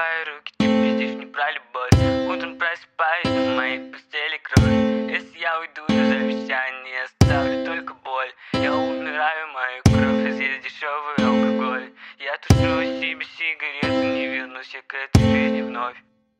твои руки, ты пиздишь не про любовь. Утром просыпаюсь, на моей постели кровь. Если я уйду, я завещание оставлю только боль. Я умираю, мою кровь разъест дешевый алкоголь. Я тушу себе сигарету, не вернусь я к этой жизни вновь.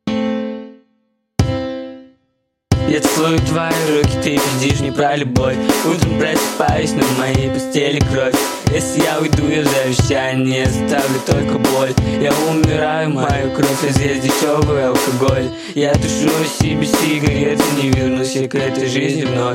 Я целую твои руки, ты пиздишь не про любовь. Утром просыпаюсь, на моей постели кровь. Если я уйду, я завещание оставлю только боль. Я умираю, мою кровь разъест дешевый алкоголь. Я тушу себе сигарету, не вернусь я к этой жизни вновь.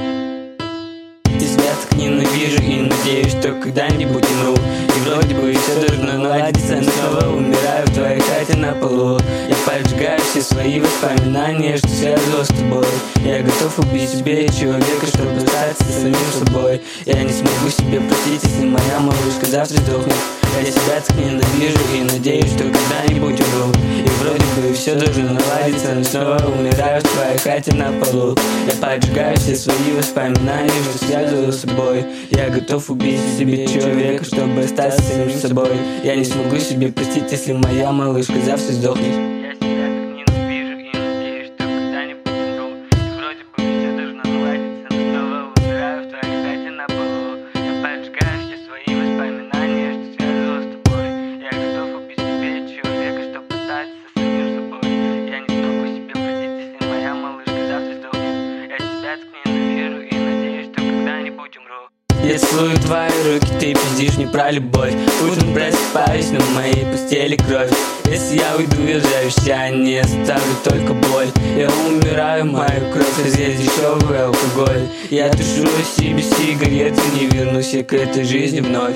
Я так ненавижу и надеюсь, что когда-нибудь умру. И вроде бы все должно наладиться, но снова умираю в твоей хате на полу. Я поджигаю все свои воспоминания, что связывало с тобой. Я готов убить себе человека, чтобы остаться самим собой. Я не смогу себе простить, если моя малышка завтра сдохнет. Я себя так ненавижу и надеюсь, что когда-нибудь умру. И вроде бы все должно наладиться, но снова умираю в твоей хате на полу. Я поджигаю все свои воспоминания, что связывало с собой. Я готов убить себе человека, чтобы остаться самим собой. Я не смогу себе простить, если моя малышка завтра сдохнет. Я себя так ненавижу и надеюсь, что когда-нибудь умру. И вроде бы все должно наладиться, но снова умираю в твоей хате на полу. Я поджигаю все свои воспоминания, что связывало с тобой. Я готов убить себе человека, чтобы остаться самим собой. Я не смогу себе простить, если моя малышка завтра сдохнет. Я себя так ненавижу и надеюсь, что когда-нибудь умру. Я целую твои руки, ты пиздишь не про любовь. Утром просыпаюсь, на моей постели кровь. Если я уйду, я завещание оставлю только боль. Я умираю, мою кровь разъест дешевый алкоголь. Я тушу себе сигарету, не вернусь я к этой жизни вновь.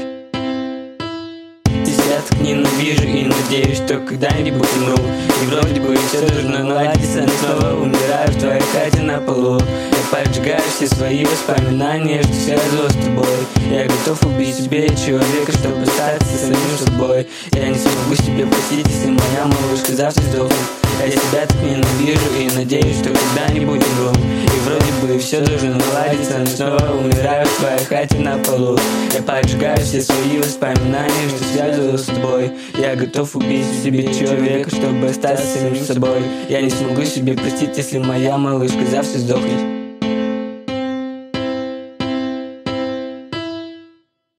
Я так ненавижу и надеюсь, что когда-нибудь умру. И вроде бы все должно наладиться, но снова умираю в твоей хате на полу. Я поджигаю все свои воспоминания, что связывало с тобой. Я готов убить себе человека, чтобы остаться самим собой. Я не смогу себе простить, если моя малышка завтра сдохнет. Я себя так ненавижу и надеюсь, что когда-нибудь умру. И вроде бы все должно наладиться, но снова умираю в твоей хате на полу. Я поджигаю все свои воспоминания, что связывало с тобой. Я готов убить себе человека, чтобы остаться самим собой. Я не смогу себе простить, если моя малышка завтра сдохнет.